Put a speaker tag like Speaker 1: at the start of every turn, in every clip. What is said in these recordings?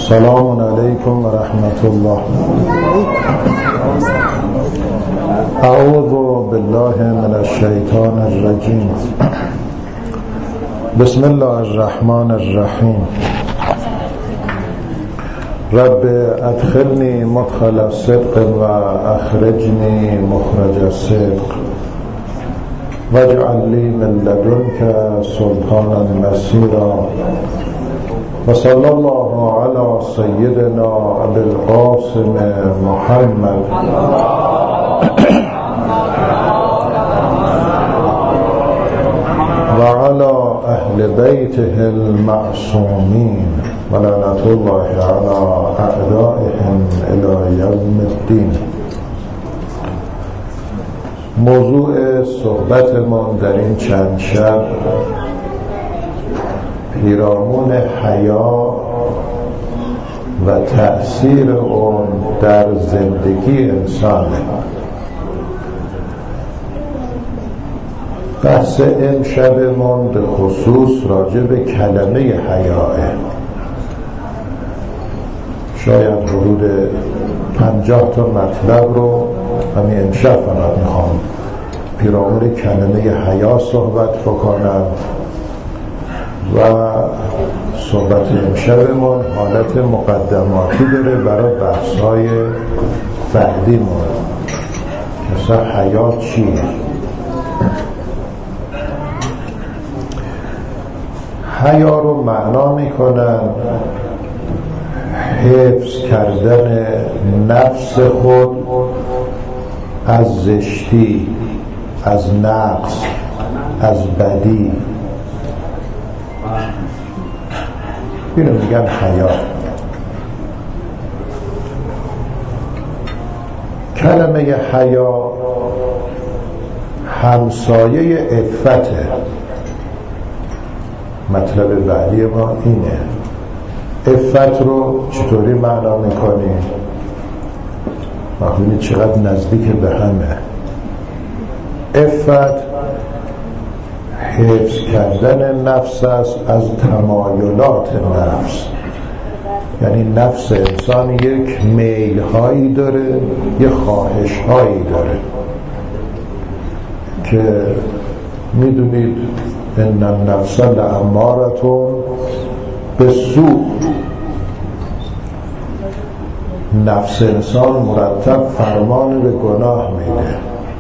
Speaker 1: سلام علیکم و رحمت الله. اعوذ بالله من الشیطان الرجیم. بسم الله الرحمن الرحیم. رب ادخلنی مدخل صدق و اخرجنی مخرج صدق واجعل لی من لدنک سلطانا نصیرا و صلی الله علی سیدنا ابی القاسم محمد و علی اهل بیته المعصومین و لعنت الله علی اعدائهم الی یوم الدین. موضوع صحبتمان در این چند شب پیرامون حیا و تأثیر اون در زندگی انسانه. بحث امشبمون به خصوص راجع به کلمه حیاه. شاید حدود 50 تا مطلب رو همین امشب فقط میخوام پیرامون کلمه حیا صحبت بکنم و صحبت امشبمون حالت مقدماتی داره برای بحث‌های بعدیمون که اصلا حیا چیه. حیا رو معنا میکنن حفظ کردن نفس خود از زشتی، از نقص، از بدی. اینو میگن حیا. کلمه حیا همسایه عفته. مطلب بعدی ما اینه. عفت رو چطوری معنا میکنیم؟ ببینید چقدر نزدیک به همه. عفت حفظ کردن نفس است از تمایلات نفس. یعنی نفس انسان یک میل هایی داره، یک خواهش هایی داره که میدونید ان النفس لاماره بالسوء. نفس انسان مرتب فرمان به گناه میده.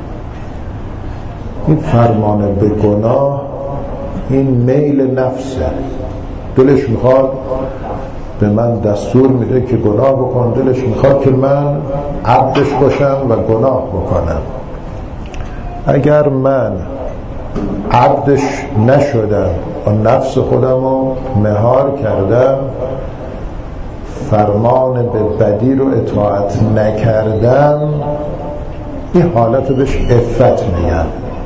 Speaker 1: این فرمان به گناه این میل نفسه. دلش میخواد به من دستور میده که گناه بکن، دلش میخواد که من عبدش باشم و گناه بکنم. اگر من عبدش نشدم و نفس خودم رو مهار کردم، فرمان به بدی رو اطاعت نکردم، این حالت بهش عفت میگن.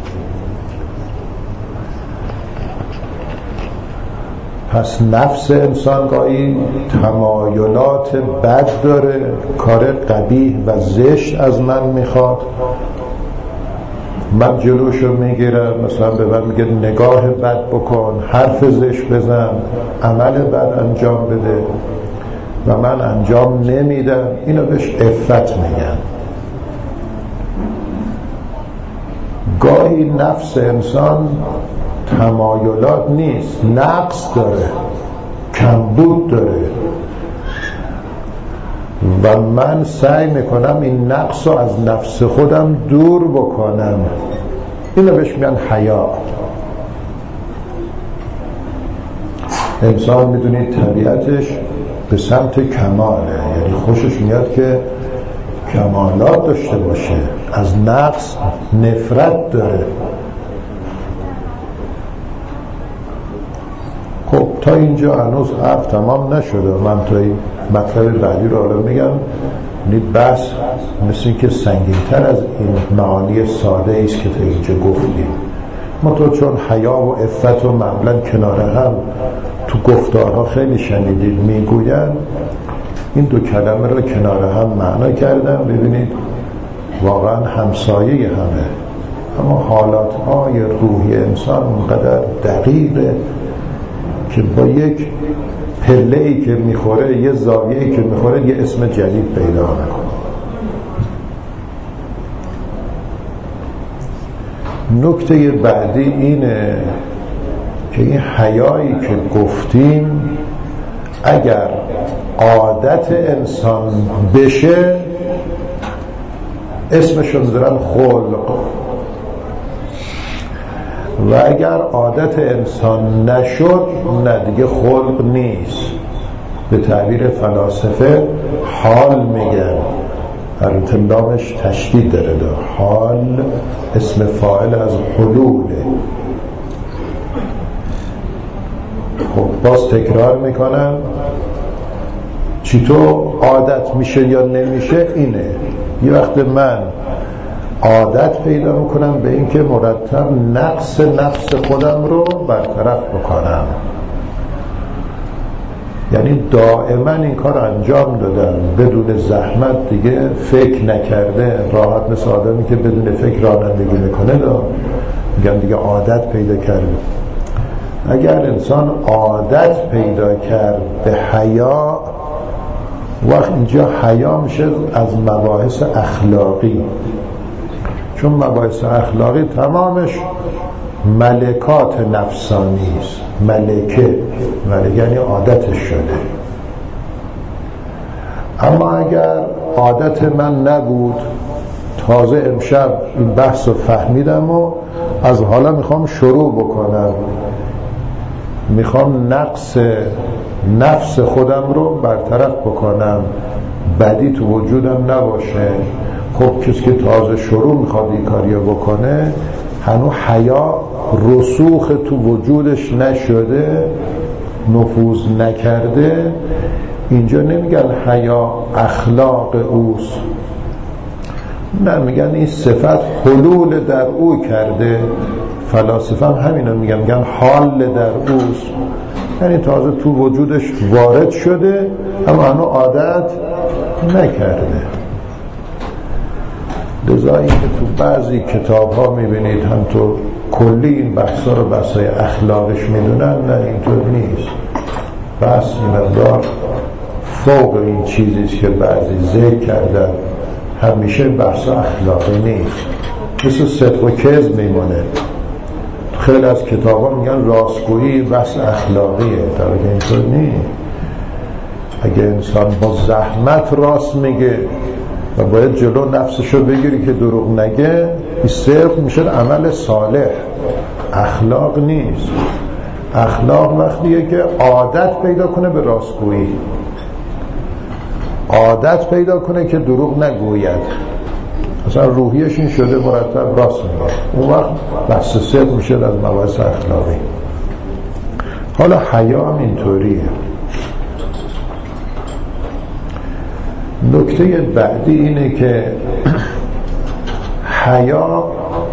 Speaker 1: پس نفس انسان گاهی تمایلات بد داره، کار قبیح و زشت از من میخواد، من جلوشو میگیرم. مثلا به من میگه نگاه بد بکن، حرف زشت بزن، عمل بد انجام بده و من انجام نمیدم. اینو بهش عفت میگن. گاهی نفس انسان تمایلات نیست، نقص داره، کمبود داره و من سعی میکنم این نقص رو از نفس خودم دور بکنم. اینو بهش میگن حیا. انسان میدونید طبیعتش به سمت کماله، یعنی خوشش میاد که کمالات داشته باشه، از نقص نفرت داره. خب تا اینجا هنوز حرف تمام نشده. من تا این مطلب بعدی رو الان میگم. بحث مثل این که سنگین‌تر از این معانی ساده ایست که تا اینجا گفتیم. ما تو چون حیا و عفت و معمولا کنار هم تو گفتارها خیلی شنیدید میگوین، این دو کلمه رو کنار هم معنا کردم. ببینید واقعا همسایه همه، اما حالاتهای روحی انسان اونقدر دقیقه که با یک پله‌ای که میخوره، یه زاویه‌ای که میخوره، یه اسم جدید پیدا میکنه. نکته بعدی اینه که این حیایی که گفتیم اگر عادت انسان بشه اسمشو میذارن خلق، و اگر عادت انسان نشد نه دیگه خلق نیست. به تعبیر فلاسفه حال میگن، البته لامش تشدید داره، حال اسم فاعل از حلوله. خب باز تکرار میکنم، چطور عادت میشه یا نمیشه اینه. یه وقت من عادت پیدا میکنم به این که مرتب نقص نفس خودم رو برطرف بکنم، یعنی دائما این کار انجام دادم بدون زحمت، دیگه فکر نکرده، راحت، مثل آدمی که بدون فکر رانندگی میکنه، میگم دیگه عادت پیدا کرده. اگر انسان عادت پیدا کرد به حیا، وقت اینجا حیا میشه از مباحث اخلاقی، چون مباحث اخلاقی تمامش ملکات نفسانی است. ملکه یعنی عادتش شده. اما اگر عادت من نبود، تازه امشب این بحث رو فهمیدم و از حالا میخوام شروع بکنم، میخوام نقص نفس خودم رو برطرف بکنم، بدی تو وجودم نباشه. خب کسی که تازه شروع میخواد این کاریو بکنه، هنوز حیا رسوخ تو وجودش نشده، نفوذ نکرده، اینجا نمیگن حیا اخلاق اوست، نه، میگن این صفت حلول در او کرده. فلاسفه هم همینو میگن حال در اوست، یعنی تازه تو وجودش وارد شده اما هنوز عادت نکرده. لذا این که تو بعضی کتاب ها میبینید هم تو کلی این بحثا رو بحثای اخلاقش میدونن، نه اینطور نیست. بحث این مقدار فوق این چیزیست که بعضی ذکر کردن، همیشه بحث اخلاقی نیست، مثل صدق و کذب میمونه. خیلی از کتاب ها میگن راستگویی بحث اخلاقیه، در واقع اینطور نیست. اگه انسان با زحمت راست میگه و باید جلو نفسشو بگیری که دروغ نگه، این صرف میشه عمل صالح، اخلاق نیست. اخلاق وقتیه که عادت پیدا کنه به راستگویی، عادت پیدا کنه که دروغ نگوید، مثلا روحیش این شده مرتب راست میگه، اون وقت بحث صدق میشه از مباحث اخلاقی. حالا حیا هم اینطوریه. نکته بعدی اینه که حیا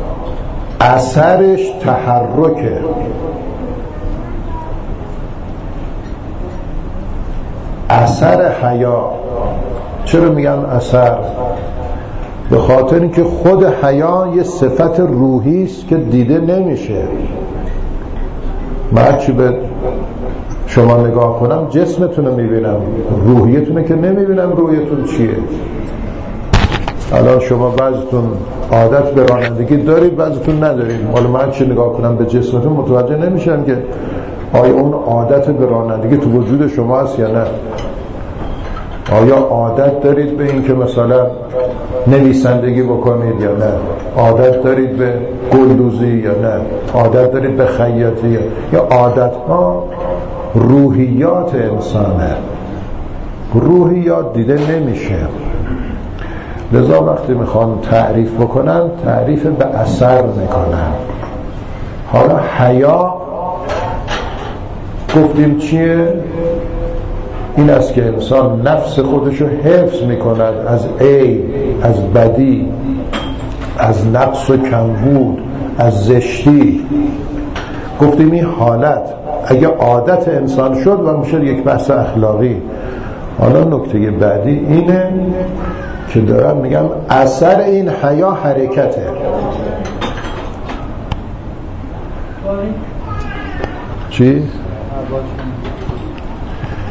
Speaker 1: اثرش تحرکه. اثر حیا، چرا میگن اثر؟ به خاطر اینکه خود حیا یه صفت روحی است که دیده نمیشه. من چی به شما نگاه کنم جسمتون رو میبینم، روحیتونه که نمیبینم روحیتون چیه. الان شما بعضتون عادت به رانندگی دارید، بعضتون ندارید. حالا من چی نگاه کنم به جسمتون متوجه نمیشم که آیا اون عادت به رانندگی تو وجود شما هست یا نه. آیا عادت دارید به این که مثلا نویسندگی بکنید یا نه؟ عادت دارید به گلدوزی یا نه؟ عادت دارید به خیاطی یا عادت ها روحیات انسانه، روحیات دیده نمیشه. لذا وقتی میخوان تعریف بکنن، تعریف به اثر میکنن. حالا حیا گفتیم چیه؟ این است که انسان نفس خودشو حفظ میکند از عیب، از بدی، از نقص و کمبود، از زشتی. گفتیم این حالت اگه عادت انسان شد و میشه یک بحث اخلاقی. حالا نکته بعدی اینه که دارم میگم اثر این حیا حرکته. چی؟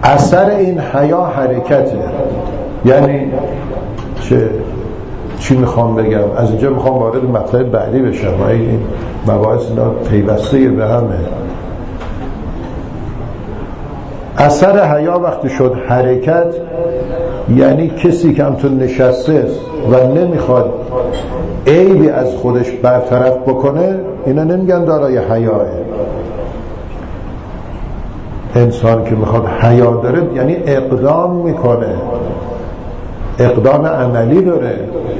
Speaker 1: اثر این حیا حرکته. یعنی چی میخوام بگم؟ از اینجا میخوام وارد مطلب بعدی بشم. این مباحث اینا پیوسته به همه. اثر حیا وقتی شد حرکت، یعنی کسی که همتون نشسته و نمیخواد عیبی از خودش برطرف بکنه، اینا نمیگن دارای حیاه. انسان که میخواد حیا داره یعنی اقدام میکنه، اقدام عملی داره.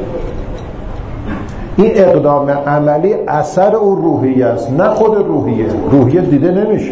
Speaker 1: این اقدام عملی اثر اون روحیه است، نه خود روحیه دیده نمیشه.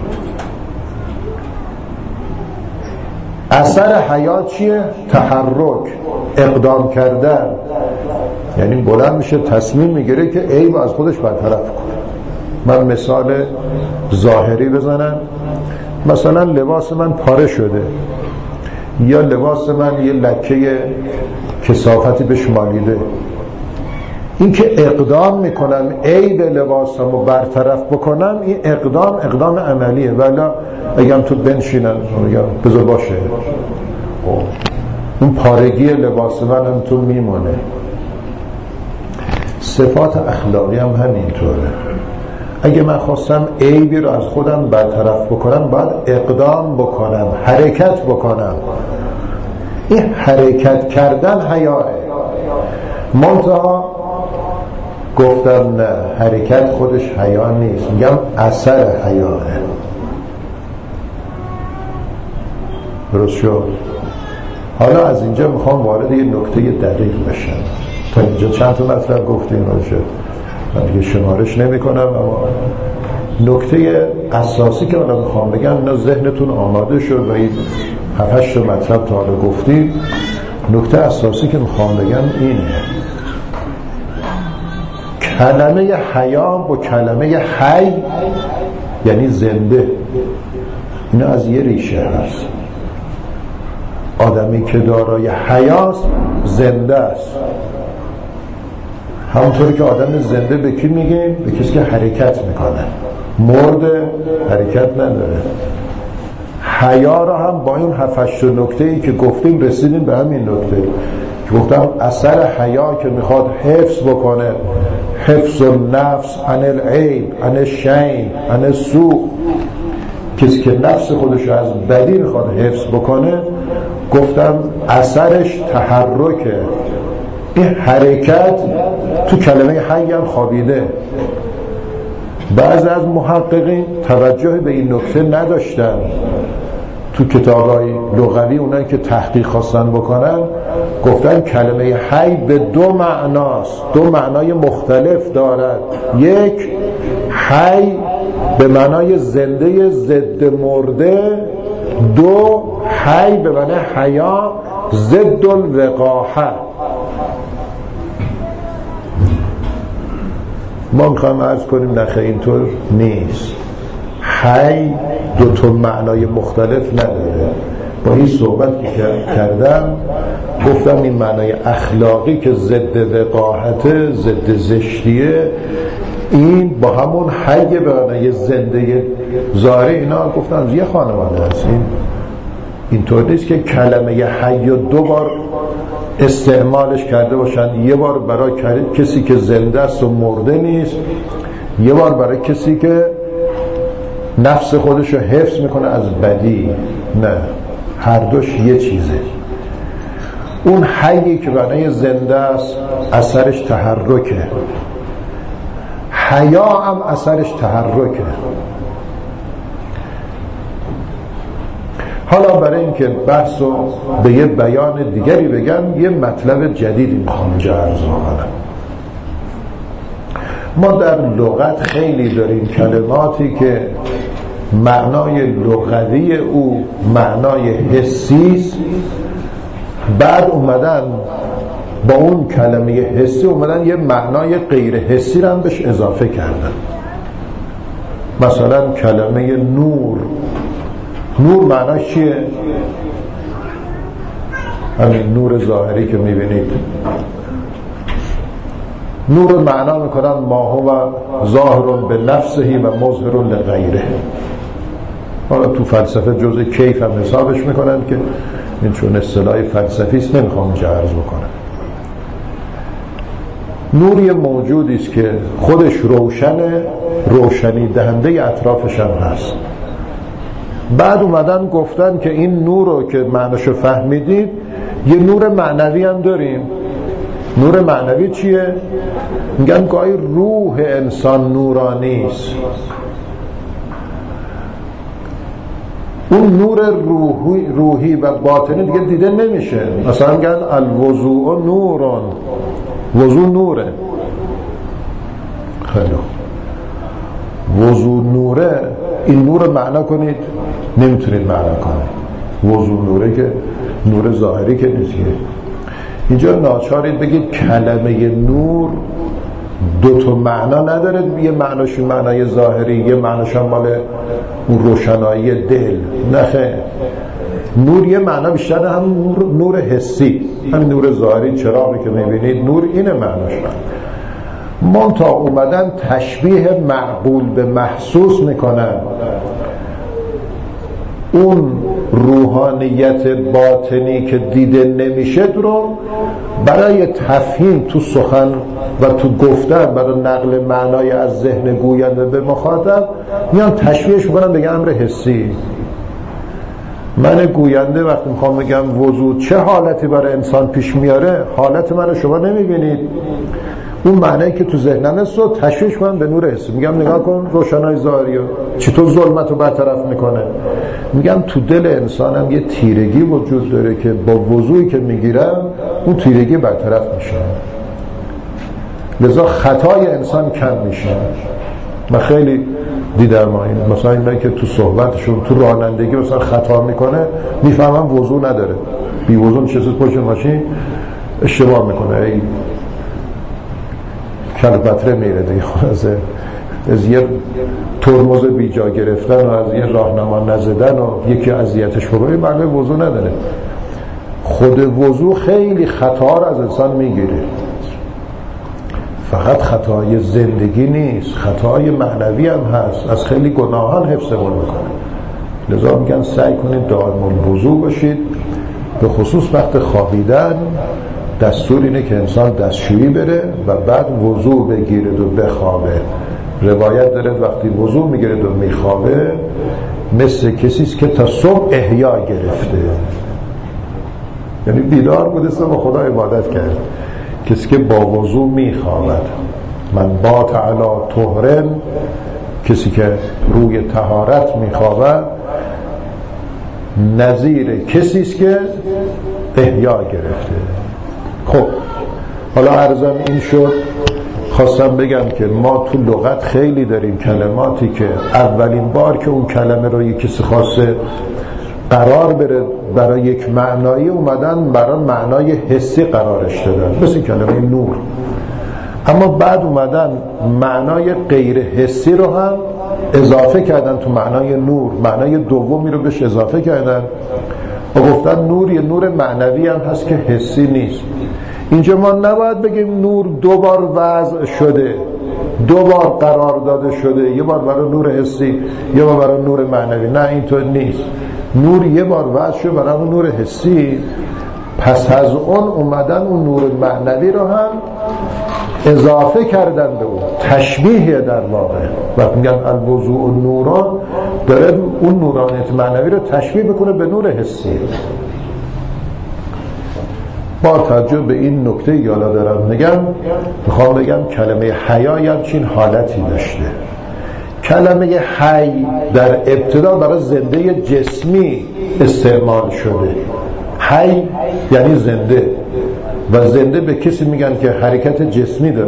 Speaker 1: اثر حیا چیه؟ تحرک، اقدام کردن. یعنی بلند میشه تصمیم میگیره که عیب از خودش برطرف کنه. من مثال ظاهری بزنم، مثلا لباس من پاره شده یا لباس من یه لکه کثافتی بهش مالیده، این که اقدام میکنم عیب لباسمو برطرف بکنم، این اقدام عملیه. ولی اگم تو بنشینن میگم بذار باشه، اون پارگی لباس من هم تو میمونه. صفات اخلاقی هم همینطوره. اگه من خواستم عیبی رو از خودم برطرف بکنم باید اقدام بکنم، حرکت بکنم. این حرکت کردن حیاه. منتها گفتم نه، حرکت خودش حیا نیست، میگم اثر حیاه. درست شد؟ حالا از اینجا میخوام وارد یه نکته دقیق بشم. تا اینجا چند تا مطلب گفتیم باشه، من دیگه شمارش نمی کنم، اما نکته اساسی که حالا میخوام بگم، اینا ذهنتون آماده شد و این 7-8 مطلب تا حالا گفتیم. نکته اساسی که میخوام بگم اینه: کلمه حیا با کلمه حی یعنی زنده، اینا از یه ریشه هست. آدمی که دارای حیاست زنده است. همونطوری که آدم زنده به کی میگیم؟ به کسی که حرکت میکنه. مرده حرکت نداره. حیا را هم با این 7-8 نکته‌ای که گفتیم رسیدیم به همین نکته که گفتم اثر حیا که میخواد حفظ بکنه، حفظ النفس عن العیب عن الشین عن السوء. کسی که نفس خودش از بدی میخواد حفظ بکنه، گفتم اثرش تحرکه. این حرکت تو کلمه حی هم خوابیده. بعضی از محققین توجه به این نکته نداشتن. تو کتابای لغوی اونایی که تحقیق خواستن بکنن گفتن کلمه حی به 2 معناست، 2 معنای مختلف دارد. یک، حی به معنای زنده ضد مرده. 2، حی به معنای حیا ضد الوقاحه. ما میخوایم عرض کنیم نخه اینطور نیست. حی 2 معنای مختلف نداره. با این صحبت که کردم گفتم این معنای اخلاقی که ضد وقاحته، ضد زشتیه، این با همون حی به معنای زنده ظاهری، اینا گفتم یه خانواده هست. اینطور نیست که کلمه حی 2 بار استعمالش کرده باشن. یه بار برای کسی که زنده است و مرده نیست، یه بار برای کسی که نفس خودش رو حفظ میکنه از بدی. نه، هر دوش یه چیزه. اون حیی که برای زنده است اثرش تحرکه، حیا هم اثرش تحرکه. حالا برای اینکه بحث رو به یه بیان دیگری بگم، یه مطلب جدیدی میخوام اینجا عرض کنم. ما در لغت خیلی داریم کلماتی که معنای لغوی او معنای حسی است، بعد اومدن با اون کلمه حسی اومدن یه معنای غیر حسی رو هم بهش اضافه کردن. مثلا کلمه نور، نور معناش چیه؟ همین نور ظاهری که میبینید. نور رو معنا میکنن ما هو ظاهر به نفسه و مظهر لغیره. حالا تو فلسفه جزء کیف هم حسابش میکنن که این چون اصطلاح فلسفی است نمیخوام اینجا عرض بکنم. نوری موجودی است که خودش روشنه، روشنی دهنده اطرافش هم هست. بعد اومدن گفتن که این نور رو که معنیشو فهمیدید یه نور معنوی هم داریم. نور معنوی چیه؟ میگن گاهی روح انسان نورانی است. اون نور روحی و باطنی دیگه دیده نمیشه. مثلا میگن الوضوء نورون، وضوء نوره. خیلی وضوء نوره، این نور معنا کنید نمیتونید معنا کنید. وضوء نوره که نور ظاهری که نیست. اینجا ناچارید بگید کلمه نور دو تا معنا نداره، یه معناش معنای ظاهری، یه معناش مال اون روشنایی دل. نه، نور یه معنا بیشتر هم نور حسی، هم نور ظاهری چراغی که میبینید نور اینه معناش. منتها اومدن تشبیه معقول به محسوس میکنن اون روحانیت باطنی که دیده نمیشه رو برای تفهیم تو سخن و تو گفتن، برای نقل معنای از ذهن گوینده به مخاطب میان تشبیهش میکنن به امر حسی. من گوینده وقتی میخوام بگم وضو چه حالتی برای انسان پیش میاره، حالت من رو شما نمیبینید، اون معنی که تو ذهنم است رو تشویش کنم به نور حسی. میگم نگاه کن روشنای ظاهری چطور ظلمت رو برطرف میکنه. میگم تو دل انسان هم یه تیرگی وجود داره که با وضوعی که میگیرم اون تیرگی برطرف میشه، لذا خطای انسان کم میشه. من خیلی دیدم این مثلا اینایی که تو صحبتشون تو رانندگی مثلا خطا میکنه میفهمم وضو نداره، بی وضو نشسته پشت ماشین اشتباه میکنه، ای کلبتره میره دیگه، از یه ترمز بی جا گرفتن و از یه راهنما نزدن و یکی اذیتش بکنه معنی وضو نداره. خود وضو خیلی خطا رو از انسان میگیره. فقط خطای زندگی نیست، خطای معنوی هم هست، از خیلی گناهان حفظمون میکنه. لذا میگن سعی کنید دائم الوضو باشید، به خصوص وقت خوابیدن دستور اینه که انسان دستشویی بره و بعد وضو بگیرد و بخوابه. روایت داره وقتی وضو میگیرد و میخوابه مثل کسیست که تا صبح احیا گرفته، یعنی بیدار بوده با خدا عبادت کرد. کسی که با وضو میخوابد، من بات علی طهرن، کسی که روی طهارت میخوابد نظیر کسیست که احیا گرفته. خب حالا عرضم این شد، خواستم بگم که ما تو لغت خیلی داریم کلماتی که اولین بار که اون کلمه رو یک کسی خواسته قرار بره برای یک معنایی اومدن برای معنای حسی قرارش دادن، مثل کلمه نور. اما بعد اومدن معنای غیر حسی رو هم اضافه کردن تو معنای نور، معنای دومی رو بهش اضافه کردن و گفتن نور یه نور معنوی هم هست که حسی نیست. اینجا ما نباید بگیم نور دو بار وضع شده، دو بار قرار داده شده، یه بار برای نور حسی یه بار برای نور معنوی. نه، اینطور نیست. نور یه بار وضع شده برای اون نور حسی، پس از اون اومدن اون نور معنوی رو هم اضافه کردن به اون، تشبیه در واقع. وقتی میگن الوضوء نوران، داره اون نورانیت معنوی رو تشبیه بکنه به نور حسی. با توجه به این نکته یالا دارم میخوام بگم کلمه حیا همچین حالتی داشته. کلمه حی در ابتدا برای زنده جسمی استعمال شده. حی یعنی زنده، و زنده به کسی میگن که حرکت جسمی داره،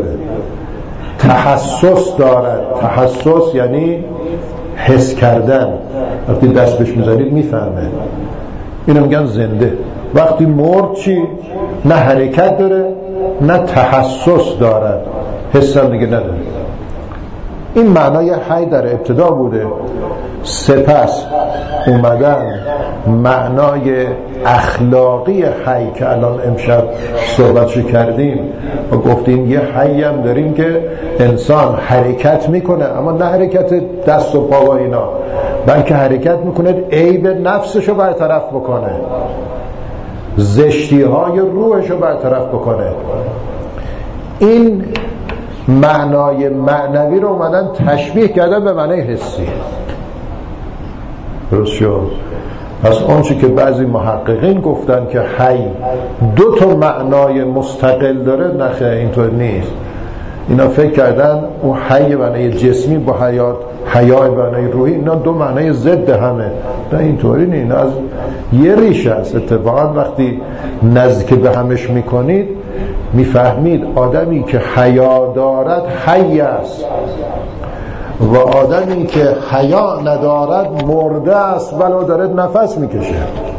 Speaker 1: تحسس دارد. تحسس یعنی حس کردن، وقتی دست بهش میزنید میفهمه، اینو میگن زنده. وقتی مرد چی؟ نه حرکت داره نه تحسس دارد، حس هم دیگه نداره. این معنای حی در ابتدا بوده. سپس اومدن معنای اخلاقی حی که الان امشب صحبتشو کردیم و گفتیم یه حی هم داریم که انسان حرکت میکنه، اما نه حرکت دست و پا و اینا، بلکه حرکت میکنه عیب نفسشو برطرف بکنه، زشتی های روحشو برطرف بکنه. این معنای معنوی رو اومدن تشبیه کردن به معنای حسی. درست شد؟ پس آنچه که بعضی محققین گفتن که حی دو تا معنای مستقل داره، نخه اینطور نیست. اینا فکر کردن اون حی معنای جسمی با حیا معنای روحی، اینا دو معنای ضد همه. نه اینطوری نیست، اینا از یه ریشه است. اتفاقا وقتی نزدیک به همش میکنید میفهمید آدمی که حیا دارد حی است و آدمی که حیا ندارد مرده است ولو داره نفس میکشه.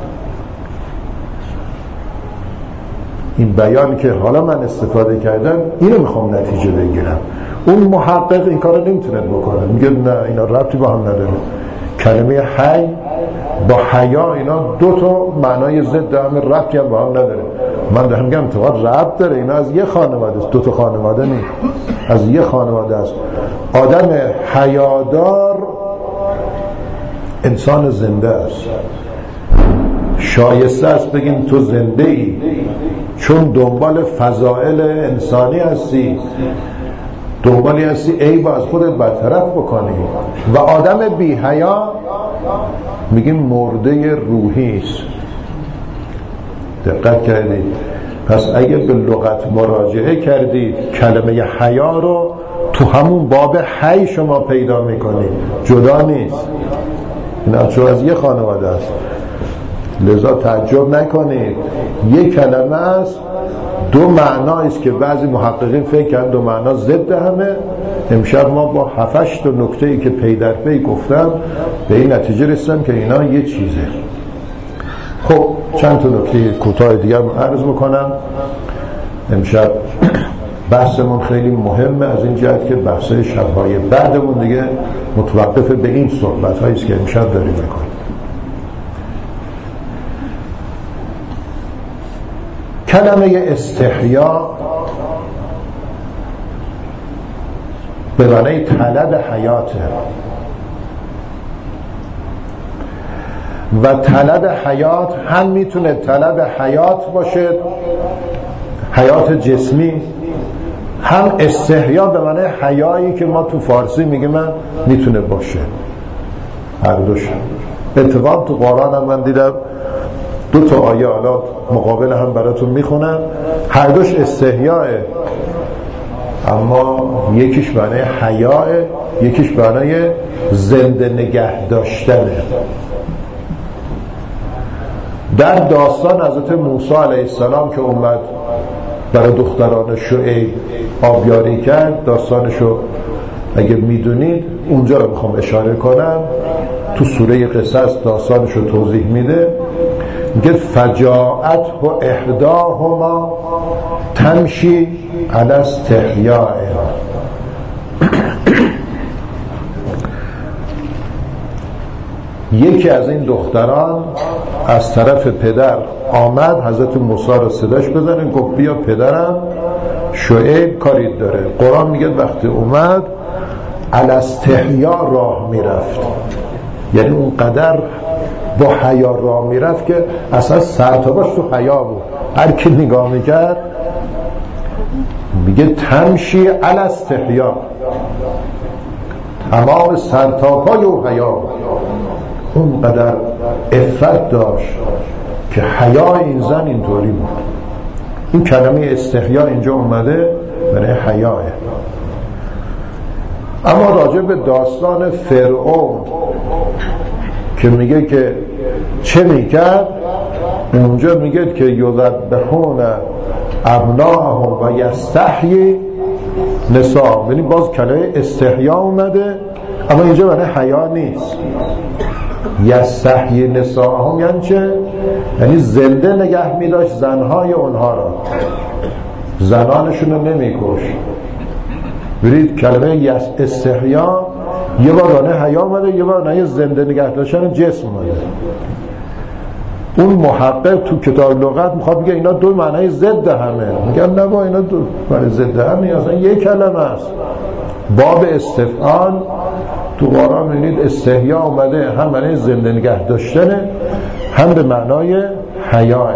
Speaker 1: این بیان که حالا من استفاده کردم اینو میخوام نتیجه بگیرم. اون محقق این کارو نمیتونه بکنه، میگه نه اینا ربطی با هم نداره. کلمه حی با حیا اینا دو تا معنای ضد هم، ربطی هم با هم نداره. من دارم میگم تو ربط داره، اینا از یه خانواده است، دو تا خانواده نیست، از یه خانواده است. آدم حیادار انسان زنده است. شایسته است بگیم تو زنده ای چون دنبال فضائل انسانی هستی، دنبالی هستی عیب از خودت برطرف بکنی. و آدم بی حیا میگیم مرده روحی است. دقت کردید؟ پس اگه به لغت مراجعه کردید کلمه حیا رو تو همون باب حی شما پیدا میکنید، جدا نیست. این چون از یه خانواده است، لذا تعجب نکنید. یک کلمه است، دو معنایی است که بعضی محققین فکر کردن دو معنا ضد همه. امشب ما با 7-8 تا نکته‌ای که پی در پی گفتم به این نتیجه رسیدم که اینا یه چیزه. خب چند تا نکته کوتاه دیگه عرض میکنم. امشب بحثمون خیلی مهمه از این جهت که بحثای شب‌های بعدمون دیگه متوقف به این صحبت‌هایی است که امشب داریم میکنیم. کلمه استحیا به معنی طلب حیاته و طلب حیات هم میتونه طلب حیات باشه، حیات جسمی، هم استحیا به معنی حیایی که ما تو فارسی میگیم میتونه باشه. هر دوش اتفاق تو قرآن هم من دیدم 2 تا آیه حالا مقابل هم براتون میخونم، هر دوش استحیاء، اما یکیش معنی حیاء، یکیش معنی زنده نگه داشتنه. در داستان حضرت موسی علیه السلام که اومد برای دختران شعیب آبیاری کرد، داستانشو اگه میدونید اونجا رو میخوام اشاره کنم. تو سوره قصص داستانشو توضیح میده، میگه فجاءت و احداهما تمشی علی استحیاء. یکی از این دختران از طرف پدر آمد حضرت موسی رو صداش بزنه، گفت بیا پدرم شعیب کاری داره. قرآن میگه وقتی اومد علی استحیاء راه میرفت، یعنی اون قدر با حیا راه میرفت که اصلا سرتاباش تو حیا بود. هر کی نگاه میکرد میگه تمشی علی استحیاء، تمام سرتاپای و حیا بود. اون قدر عفت داشت که حیا این زن اینطوری بود. این کلمه استحیا اینجا اومده برای حیاه. اما راجع به داستان فرعون که میگه که چه میکرد، اونجا میگه که یذبحون ابناءهم و یستحیی نساءهم، یعنی باز کلمه استحیا اومده اما اینجا برای حیا نیست. یستحیی نساءهم یعنی چه؟ یعنی زنده نگه میداشت زنهای اونها را، زنانشون رو نمیکش. برید کلمه استحیا یه بار رانه حیا اومده، یه بار رانه زنده نگه داشتن جسم اومده. اون محقق تو کتاب لغت میخواد بگه اینا دو معنی ضد همه، میگن نه با اینا دو معنی ضد همه، اصلا یک کلمه است. باب استفعال تو قرآن می‌بینید استحیا اومده هم معنی زنده نگه داشتنه، هم به معنای حیاه.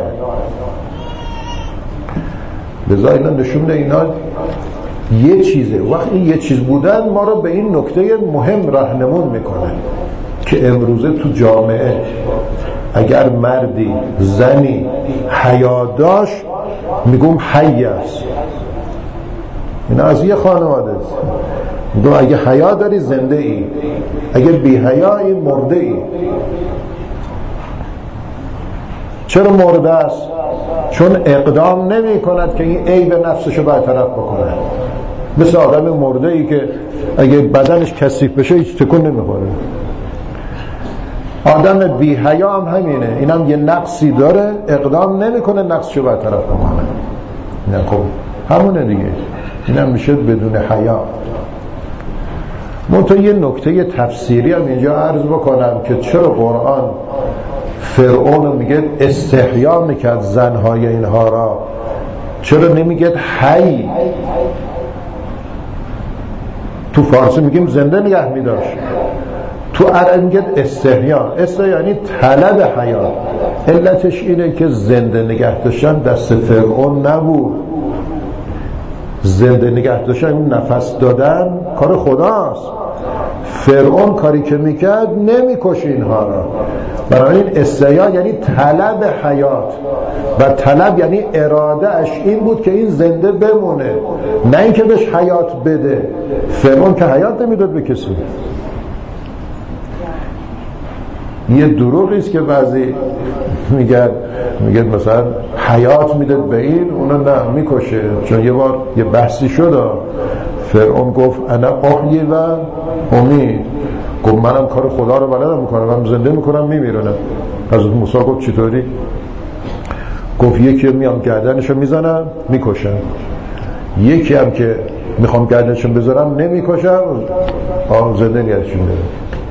Speaker 1: لذا اینا نشون میده اینا یه چیزه. وقتی یه چیز بودن ما رو به این نکته مهم راهنمون میکنه که امروزه تو جامعه اگر مردی زنی حیا داشت میگم حی است. اینا از یه خانواده است. میگم اگه حیا داری زنده ای، اگه بی حیایی مرده ای. چرا مرده است؟ چون اقدام نمی کند که این عیب نفسشو برطرف بکنه. مثل آدم مرده ای که اگه بدنش کثیف بشه هیچ تکون نمیخوره. آدم بی حیا هم همینه، اینم یه نقصی داره، اقدام نمیکنه نقصشو برطرف بکنه. نه خب همونه دیگه، اینم میشه بدون حیا. منتها یه نکته تفسیری هم اینجا عرض بکنم که چرا قرآن فرعون میگه استحیا میکرد زنهای اینها را، چرا نمیگه حی؟ تو فارسی میگیم زنده نگه میداشت، تو عربی میگه استحیا. یعنی طلب حیات. علتش اینه که زنده نگه داشتن دست فرعون نبود. زنده نگه داشتن، نفس دادن کار خداست. فرعون کاری که میکرد نمیکش اینها را. برای این استحیا یعنی طلب حیات، و طلب یعنی اراده اش این بود که این زنده بمونه، نه اینکه بهش حیات بده. فرعون که حیات نمیداد به کسی. یه دروغی است که بعضی میگه مثلا حیات میداد به این، اونو نه میکشه. چون یه بار یه بحثی شد، فرعون گفت انا احیی و امید، گفت منم کار خدا رو بلدم میکنم، من زنده میکنم میمیرونم. حضرت موسی گفت چطوری؟ گفت یکی میام گردنشو میزنم میکشم، یکی هم که میخوام گردنشو بذارم نمیکشم، زنده نگهشون دارم.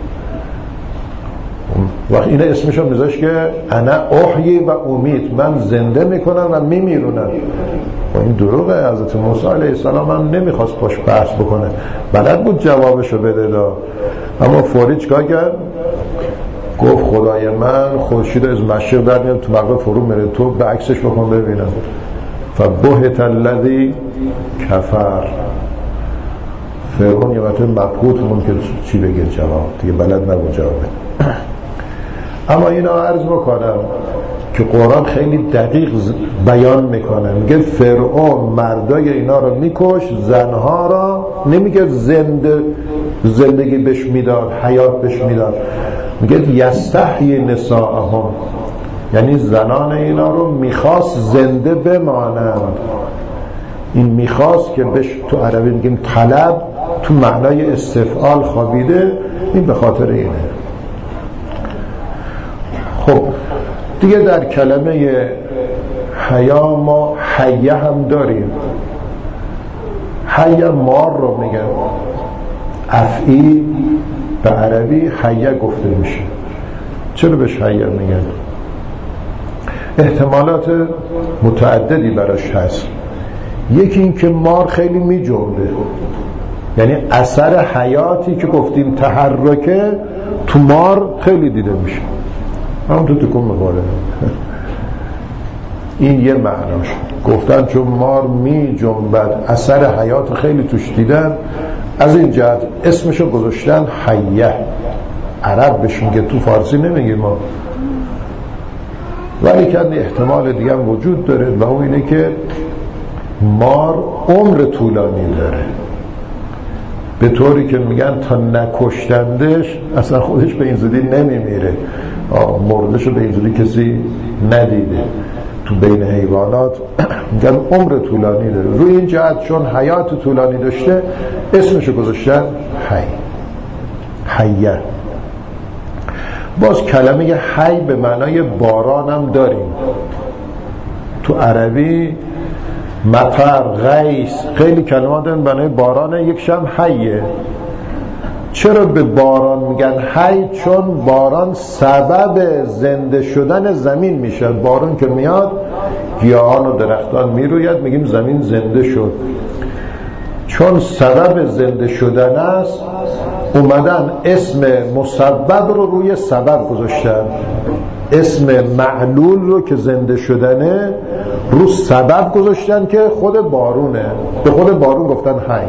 Speaker 1: وقت اینه اسمشو میذاش که انا احیی و امید، من زنده میکنم و میمیرونم. و این دروغه. حضرت موسی علیه السلام هم نمیخواست باش بحث بکنه، بلد بود جوابشو بده دا. اما فوری چکار کرد؟ گفت خدای من خورشید از مشرق در میاد تو مغرب فرو میره، تو به عکسش بکن ببینم. فبهت الذی کفر. فرعون یه وقت مبهوت مون که چی بگه جواب، دیگه بلد نبود جواب. اما اینا عرض بکنم که قرآن خیلی دقیق بیان میکنه. میگه فرعون مردای اینا رو میکش، زنها را نمیگه زندگی بهش میداد، حیات بهش میداد. میگه یستحیی نساءهم، یعنی زنان اینا رو میخواست زنده بمانند. این میخواست که بهش تو عربی میگیم طلب، تو معنای استفعال خوابیده. این به خاطر اینه. خب دیگه در کلمه حیا ما حیه هم داریم. حیه مار رو میگن، افعی به عربی حیه گفته میشه. چرا بهش حیه میگن؟ احتمالات متعددی براش هست. یکی این که مار خیلی میجنبه، یعنی اثر حیاتی که گفتیم تحرکه تو مار خیلی دیده میشه، هم تو تکون میخوره. این یه معناش. گفتن چون مار می جنبد، اثر حیات خیلی توش دیدن، از این جهت اسمشو گذاشتن حیه. عرب بهش میگه، تو فارسی نمیگیم ما. ولی که احتمال دیگه هم وجود داره، و اون اینه که مار عمر طولانی داره، به طوری که میگن تا نکشتندش اصلا خودش به این زودی نمیمیره. مردشو به این زودی کسی ندیده. تو بین حیوانات میگن عمر طولانی داره. روی این جهت چون حیات طولانی داشته اسمشو گذاشتن حیه. باز کلمه حی به معنای باران هم داریم. تو عربی مطر، غیث، خیلی کلمات دارن به معنای بارانه. یکش هم حیه. چرا به باران میگن حی؟ چون باران سبب زنده شدن زمین میشه. باران که میاد گیاهان و درختان میروید، میگیم زمین زنده شد. چون سبب زنده شدن است اومدن اسم مسبب رو روی سبب گذاشتن، اسم معلول رو که زنده شدنه رو سبب گذاشتن که خود بارونه، به خود بارون گفتن حی.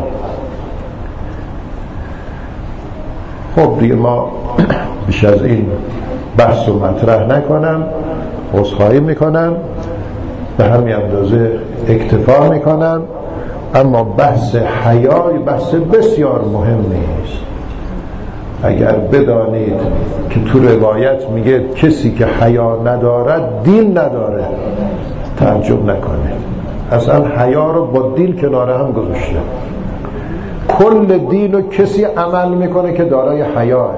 Speaker 1: خب دیگه ما بیش از این بحث رو مطرح نکنم، عذرخواهی میکنم، به همین اندازه اکتفا میکنم. اما بحث حیا بحث بسیار مهمی است. اگر بدانید که تو روایت میگه کسی که حیا ندارد دین نداره، تعجب نکنید. اصلا حیا رو با دین کنار هم گذاشته. کل دین رو کسی عمل میکنه که دارای حیاه.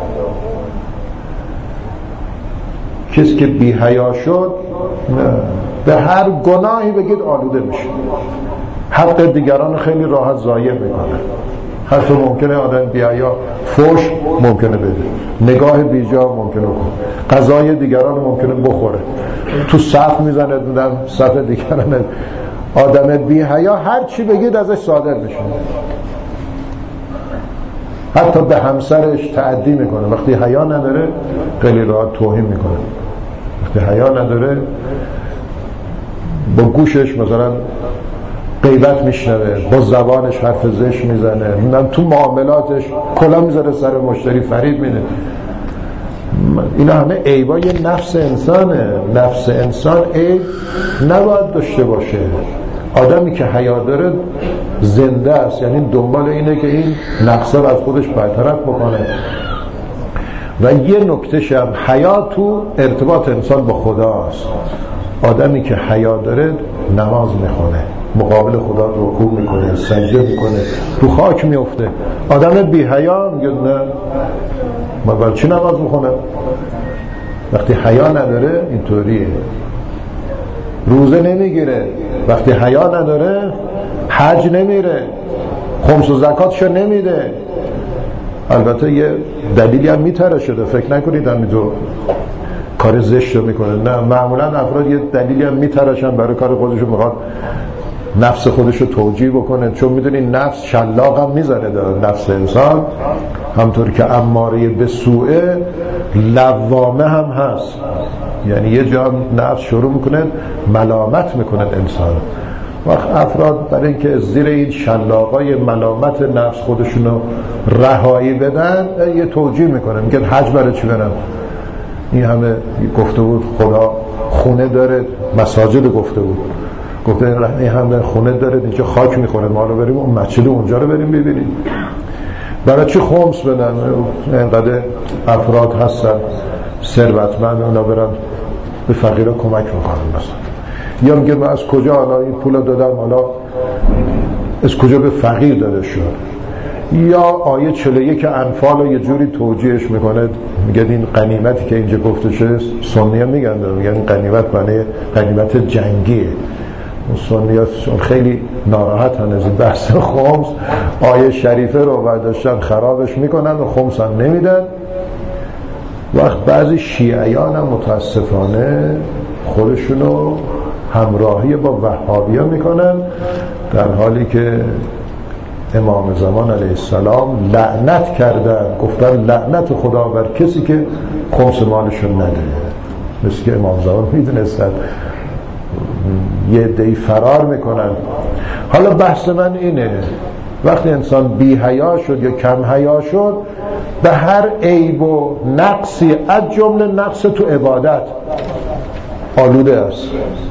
Speaker 1: کسی که بی حیا شد به هر گناهی بگید آلوده میشه، حق دیگران خیلی راحت ضایع میکنه. حتی ممکنه آدم بی حیا فحش ممکنه بده، نگاه بیجا ممکنه کنه، غذای دیگران ممکنه بخوره، تو صف میزنه دیدم صف دیگران. آدم بی حیا هر چی بگید ازش صادر میشه. حتی به همسرش تعدی میکنه. وقتی حیا نداره خیلی راحت توهین میکنه. وقتی حیا نداره با گوشش مثلا غیبت میشنوه، با زبانش حرف زشت میزنه، تو معاملاتش کلا میذاره سر مشتری، فریب میده. اینا همه عیبای نفس انسانه. نفس انسان عیب نباید داشته باشه. آدمی که حیا داره زنده است، یعنی دنبال اینه که این نقصا رو از خودش برطرف بکنه. و یه نکتهش هم حیا تو ارتباط انسان با خداست. آدمی که حیا داره نماز میخونه، مقابل خدا رکوع میکنه، سجده میکنه، تو خاک میفته. آدم بی حیا میگه نه من برای چی نماز میخونم؟ وقتی حیا نداره اینطوریه. روزه نمیگیره وقتی حیا نداره، حج نمیره، خمس و زکاتشو نمیده. البته یه دلیلی هم میترشه، فکر نکنید همینطور کار زشت رو میکنه. نه، معمولا افراد یه دلیلی هم میترشن برای کار خودشو، میخواد نفس خودشو توجیه بکنه. چون میدونی نفس شلاق هم میزنه در نفس انسان، همطور که اماره به سوء لوامه هم هست. یعنی یه جا نفس شروع میکنه ملامت میکنه انسان. وقت افراد برای اینکه زیر این شلاقای ملامت نفس خودشونو رهایی بدن یه توجیه میکنه، میگن حج برای چی برم؟ این همه گفته بود خدا خونه داره، مساجد گفته بود، گفته این همه خونه داره اینجا خاک میخوره، ما رو بریم اون مسجد اونجا رو بریم ببینیم. برای چی خمس بدن؟ اینقدر افراد هستن ثروتمند، اونا برن به فقیرها کمک میکنن مثلا. یا میگه من از کجا حالا این پول دادم، حالا از کجا به فقیر داده شد. یا آیه 41 انفال رو یه جوری توجیهش میکنه، میگه این غنیمتی که اینجا گفته شده، سنی‌ها میگن غنیمت معنی غنیمت جنگیه. سنی‌ها خیلی ناراحتن از این بحث خمس. آیه شریفه رو برداشتن خرابش میکنن و خمس هم نمیدن. وقت بعضی شیعیان هم متاسفانه خودشونو همراهی با وهابی‌ها میکنن، در حالی که امام زمان علیه السلام لعنت کردن، گفتن لعنت خدا بر کسی که خمس مالشون نده. مثل که امام زمان میدونستن یه عده‌ای فرار میکنن. حالا بحث من اینه، وقتی انسان بی حیا شد یا کم حیا شد، به هر عیب و نقصی از جمله نقص تو عبادت آلوده است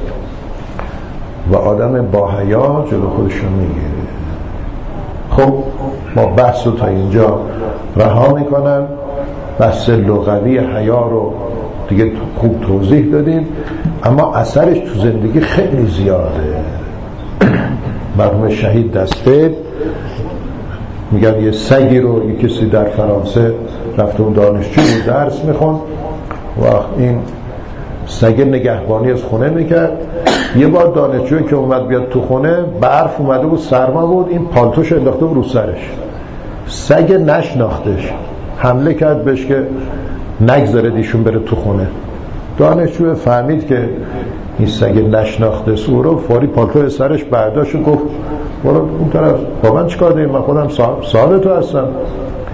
Speaker 1: و آدم با حیا جلو خودشون میگیره. خب ما بحث رو تا اینجا رها میکنم. بحث لغوی حیا رو دیگه خوب توضیح دادیم، اما اثرش تو زندگی خیلی زیاده. مرحوم شهید دسته میگن یه سگی رو یه کسی در فرانسه رفته اون دانشجو رو درس میخوند و این سگ نگهبانی از خونه میکرد. یه بار دانشجوی که اومد بیاد تو خونه، برف اومده بود، سرما بود، این پالتوش انداخته بود رو سرش. سگ نشناختش، حمله کرد بهش که نگذاره دیشون بره تو خونه. دانشجو فهمید که این سگ نشناخته سو رو، فوری پالتو سرش برداشت و گفت برو اون طرف، با من چیکار داری؟ من خودم صاحب تو هستم.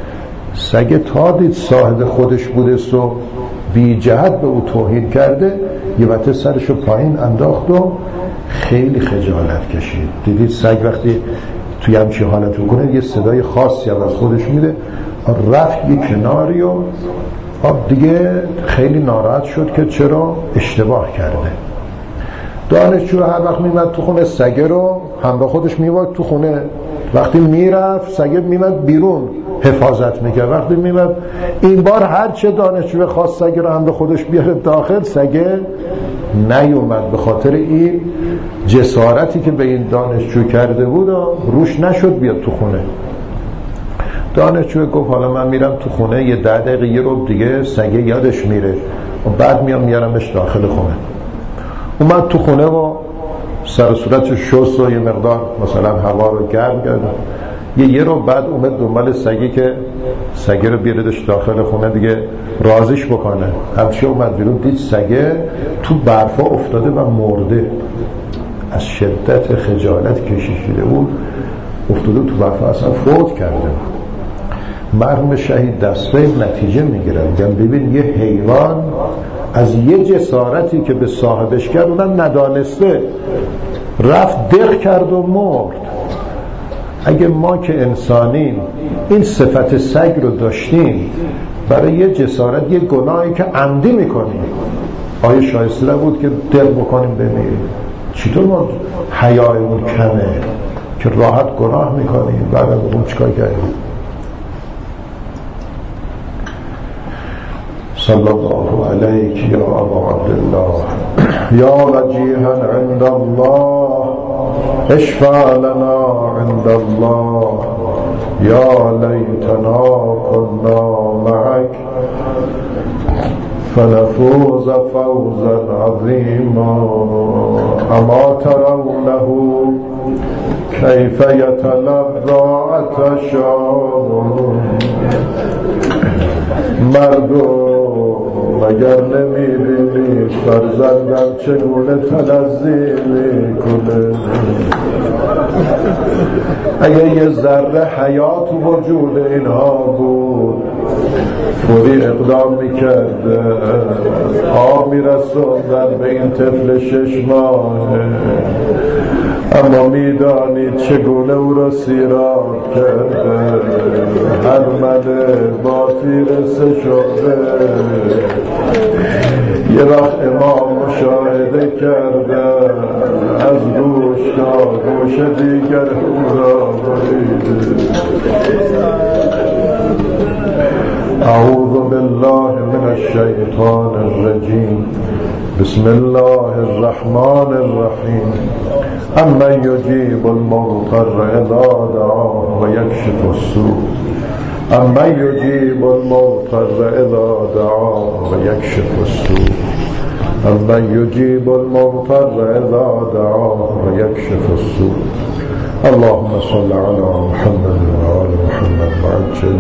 Speaker 1: سگ تا دید صاحب خودش بوده و بی جهت به او توهین کرده، یه وقت سرشو پایین انداخت و خیلی خجالت کشید. دیدید سگ وقتی توی همچین حالت بکنه یه صدای خاصی هم از خودش میده. رفت یه کناری و دیگه خیلی ناراحت شد که چرا اشتباه کرده. دانشجو هر وقت میمد تو خونه سگه رو همراه خودش میبرد تو خونه، وقتی میرفت سگه میمد بیرون حفاظت میکرد. وقتی میمد این بار هر چه دانشجو خواست سگه رو همراه خودش بیاره داخل، سگه نیومد. به خاطر این جسارتی که به این دانشجو کرده بود روش نشد بیاد تو خونه. دانشجو گفت حالا من میرم تو خونه، یه 10 دقیقه یه رو دیگه سگه یادش میره و بعد میارمش داخل خونه. اومد تو خونه و سر صورتش شست و یه مقدار مثلا هوا رو گرم کرد. یه رو بعد اومد دنبال سگی که سگه رو بیاردش داخل خونه دیگه رازش بکنه. همچه اومد بیرون دید سگه تو برفا افتاده و مرده. از شدت خجالت کشیده بود افتاده تو برفا، اصلا فوت کرده. مرحوم شهید دستگاه نتیجه میگیرن، میگن ببین یه حیوان از یه جسارتی که به صاحبش کرد اونم ندانسته رفت دق کرد و مرد. اگه ما که انسانیم این صفت سگ رو داشتیم برای یه جسارت، یه گناهی که عمدی میکنیم، آیا شایسته نبود که دق بکنیم بمیریم؟ چطور ما حیایمون کمه که راحت گناه میکنیم بعد از اون چیکار کردیم؟ صلی الله علیک یا ابا عبدالله یا وجیها عند الله اشفع لنا عند الله یا لیتنا كنا معك فنفوز فوزا عظیما اما ترونه کیف یتلظى عطشا مردم مگر نمیبینی فرزندم چگونه تلذی میکنه؟ اگه یه ذره حیات وجود اینها بود فوری اقدام میکرده، آب میرسوندن به این طفل 6 ماهه. اما میدانید چگونه او را سیراب کرده، هر مده با تیر سشده. یه وقت امام مشاهده کرده از گوش تا گوش دیگر او را بریده. اعوذ بالله من الشیطان الرجیم بسم الله الرحمن الرحیم امن یجیب المضطر اذا دعاه و یکشف السوء امن یجیب المضطر اذا دعاه و یکشف السوء امن یجیب المضطر اذا دعاه و یکشف السوء اللهم صل علی محمد و آل محمد و عجل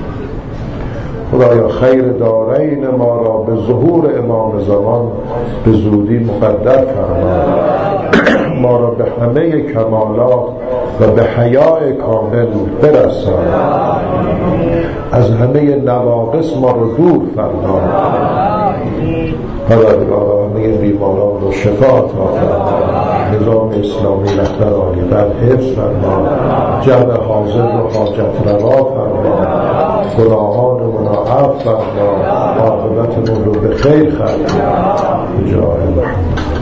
Speaker 1: خدایا خیر دارین ما را به ظهور امام زمان به زودی مقدر فرما، ما را به همه کمالات و به حیاء کامل برسان، از همه نواقص ما را دور فرما. پروردگارا همه بیماران را شفا عطا فرما، نظام اسلامی رهبرانی بر حفظ فرما، جمع حاضر و حاجت روا فرما، گناهانمون را عفو فرما، عاقبتمون رو به خیر ختم. جای محمد